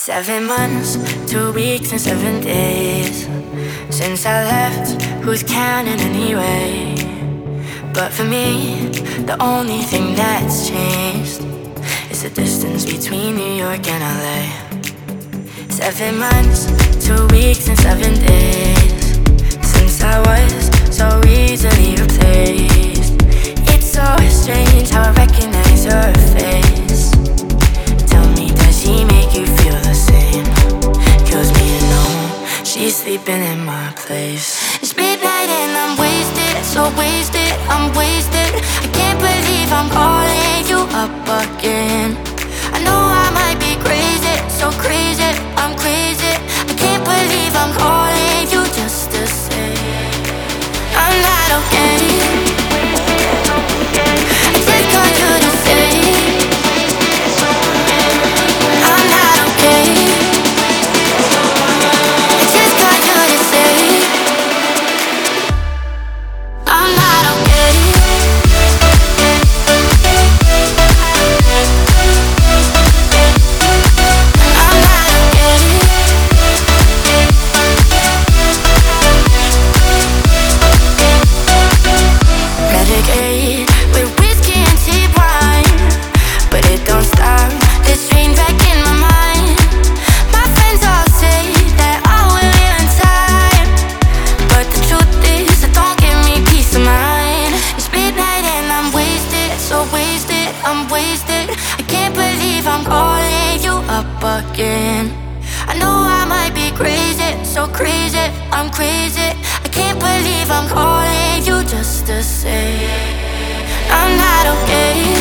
7 months, 2 weeks and 7 days since I left, who's counting anyway? But for me, the only thing that's changed is the distance between New York and LA. 7 months, 2 weeks and 7 days since I was so easily replaced. It's so strange how I recognize her face. Tell me, does she make you feel the same? Kills me to know she's sleeping in my place. It's midnight and I'm wasted, so wasted, I'm wasted. I can't believe I'm calling you up again. I know I might be crazy, so crazy, I'm crazy. I can't believe I'm calling you just to say I'm not okay. I just called you to say I'm not okay. I just called you to say I'm not okay. With whiskey and cheap wine, but it don't stop this train wreck in my mind. My friends all say that I will heal in time, but the truth is it don't give me peace of mind. It's midnight and I'm wasted, so wasted, I'm wasted. I can't believe I'm calling you up again. I know I might be crazy, so crazy, I'm crazy. I can't believe I'm calling you just to say I'm not okay.